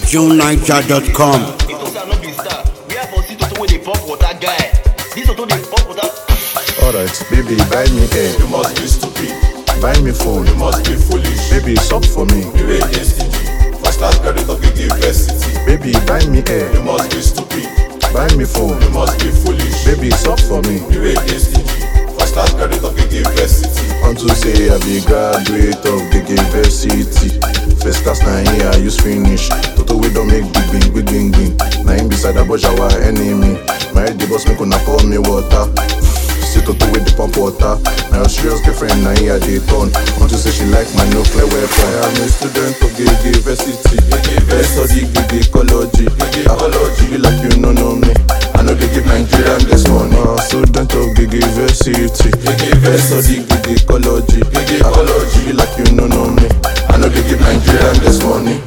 JuneNiger.com. Alright, baby, buy me air. You must be stupid. Buy me phone. You must be foolish. Baby, suck for me. You ain't stingy. First class credit of the university. Baby, buy me air. You must be stupid. Buy me phone. You must be foolish. Baby, suck for me. You ain't stingy. First class credit of the university. Unto say I be graduate of the university. First class na here I use finish. Toto we don't make big bing. Na him beside a bush our enemy. My head the boss make una pour me water. See Toto with the pump water. Now your serious girlfriend na here they turn. Unto say she like my nuclear weapon. I am a student of the university. I study the ecology. You like you know me. I know they give Nigerian this money. Student of the university. I study the ecology. You like you know me. I know they give Nigerian this money.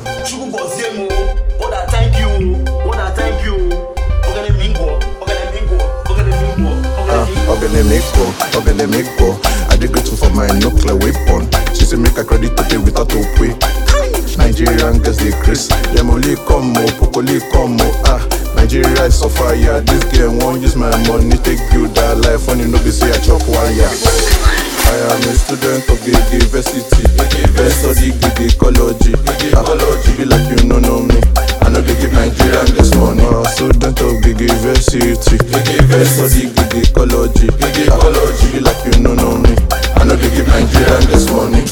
Ogenemeko, I dey grateful for my nuclear weapon. She say make a credit to pay without to pay. Nigerian girls they craze, them only come pokoli come Nigeria is so fire. This girl won't use my money, take you that life when you know they say I chop wire. I am a student of the university. I study the ecology. Be like you know me. I know they give Nigerian this money. Student of the university. I study the ecology. Be like you know me. I know they give Nigerian this money.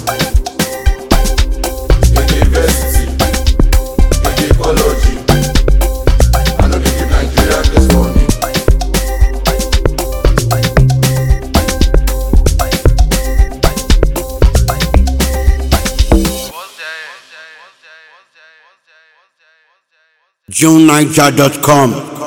University, ecology. I know they give Nigerian this money. JuneNiger.com.